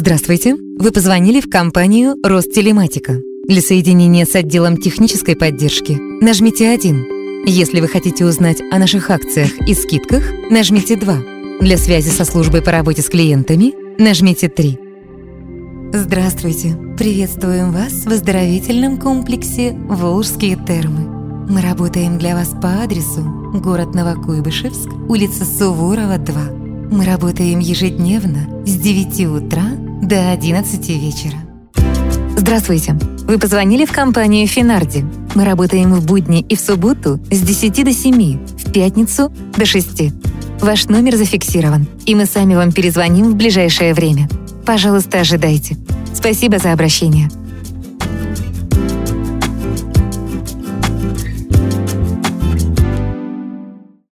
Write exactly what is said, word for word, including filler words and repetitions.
Здравствуйте! Вы позвонили в компанию «Ростелематика». Для соединения с отделом технической поддержки нажмите один. Если вы хотите узнать о наших акциях и скидках, нажмите два. Для связи со службой по работе с клиентами нажмите три. Здравствуйте! Приветствуем вас в оздоровительном комплексе «Волжские термы». Мы работаем для вас по адресу город Новокуйбышевск, улица Суворова, два. Мы работаем ежедневно с девяти утра до одиннадцати вечера. Здравствуйте! Вы позвонили в компанию «Финарди». Мы работаем в будни и в субботу с десяти до семи, в пятницу до шести. Ваш номер зафиксирован, и мы сами вам перезвоним в ближайшее время. Пожалуйста, ожидайте. Спасибо за обращение.